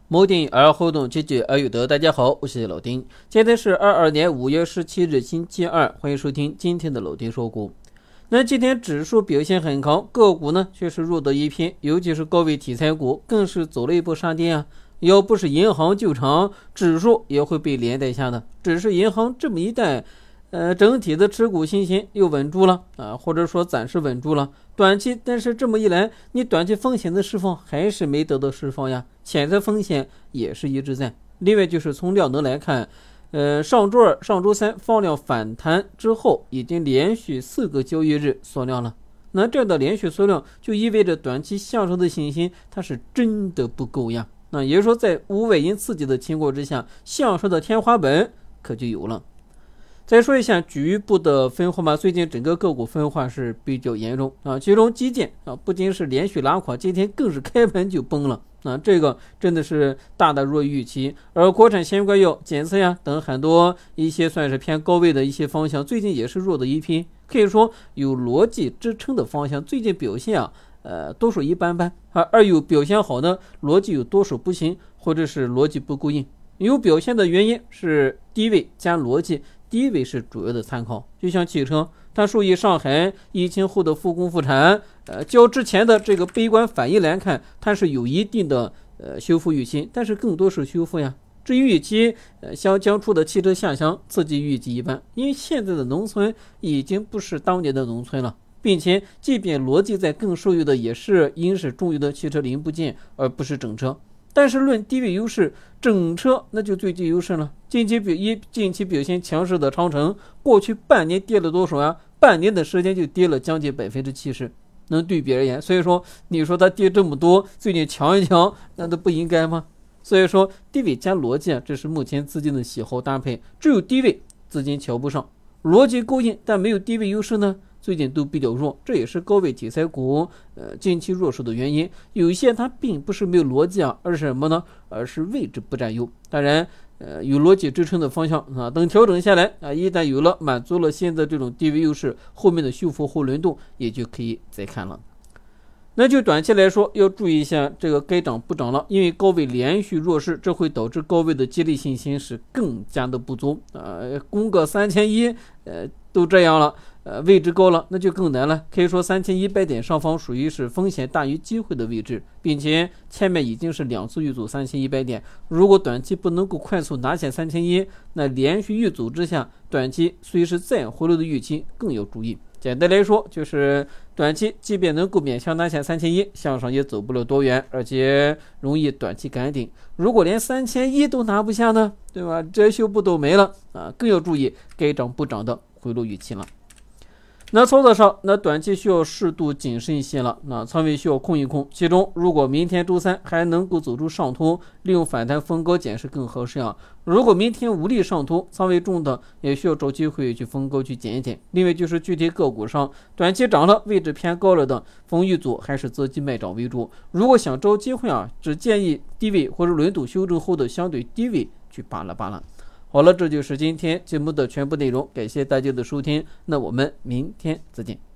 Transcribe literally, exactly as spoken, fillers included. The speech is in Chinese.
摩定而后动，积极而有德。大家好，我是老丁。今天是二二年五月十七日，星期二，欢迎收听今天的老丁说股。那今天指数表现很强，个股呢却是弱得一片，尤其是高位题材股更是走了一波杀跌啊。要不是银行救场，指数也会被连带下的。只是银行这么一带，呃，整体的持股信心又稳住了啊，或者说暂时稳住了。短期，但是这么一来，你短期风险的释放还是没得到释放呀，潜在风险也是一直在。另外就是从量能来看，呃，上周二、上周三放量反弹之后，已经连续四个交易日缩量了。那这样的连续缩量，就意味着短期向上的信心它是真的不够呀。那也就是说，在无外因刺激的情况之下，向上的天花板可就有了。再说一下局部的分化嘛，最近整个个股分化是比较严重啊，其中基建啊不仅是连续拉垮，今天更是开盘就崩了啊，这个真的是大大弱于预期。而国产相关药、检测呀等很多一些算是偏高位的一些方向，最近也是弱的一批，可以说有逻辑支撑的方向，最近表现啊，呃，多数一般般啊，而有表现好的逻辑有多数不行，或者是逻辑不够硬。有表现的原因是低位加逻辑。低位是主要的参考，就像汽车，它受益上海疫情后的复工复产，呃，较之前的这个悲观反应来看，它是有一定的呃修复预期，但是更多是修复呀。至于预期，呃，像将出的汽车下乡刺激预计一般，因为现在的农村已经不是当年的农村了，并且即便逻辑在更受益的也是因是重要的汽车零部件，而不是整车。但是论低位优势，整车那就最具优势了。近期表一近期表现强势的长城，过去半年跌了多少呀？半年的时间就跌了将近百分之七十，能对比而言。所以说，你说它跌这么多，最近强一强，那都不应该吗？所以说，低位加逻辑啊，这是目前资金的喜好搭配。只有低位资金瞧不上，逻辑够硬，但没有低位优势呢？最近都比较弱，这也是高位题材股呃近期弱势的原因。有一些它并不是没有逻辑啊，而是什么呢？而是位置不占优。当然，呃有逻辑支撑的方向啊，等调整下来啊，一旦有了满足了现在这种低位优势，后面的修复后轮动也就可以再看了。那就短期来说，要注意一下这个该涨不涨了，因为高位连续弱势，这会导致高位的激励信心是更加的不足啊。攻个三千一，呃，都这样了，呃，位置高了，那就更难了。可以说三千一百点上方属于是风险大于机会的位置，并且前面已经是两次遇阻三千一百点，如果短期不能够快速拿下三千一，那连续遇阻之下，短期随时再回落的预期更要注意。简单来说，就是短期即便能够勉强拿下三千一，向上也走不了多远，而且容易短期赶顶。如果连三千一都拿不下呢，对吧？遮羞布都没了啊，更要注意该涨不涨的回落预期了。那操作上，那短期需要适度谨慎一些了，那仓位需要控一控。其中，如果明天周三还能够走出上突，利用反弹逢高减是更合适啊。如果明天无力上突，仓位重的也需要找机会去逢高去减一减。另外就是具体个股上，短期涨了位置偏高了的，逢遇阻还是择机卖涨为主。如果想找机会啊，只建议低位或者轮动修正后的相对低位去扒拉扒拉。好了，这就是今天节目的全部内容，感谢大家的收听，那我们明天再见。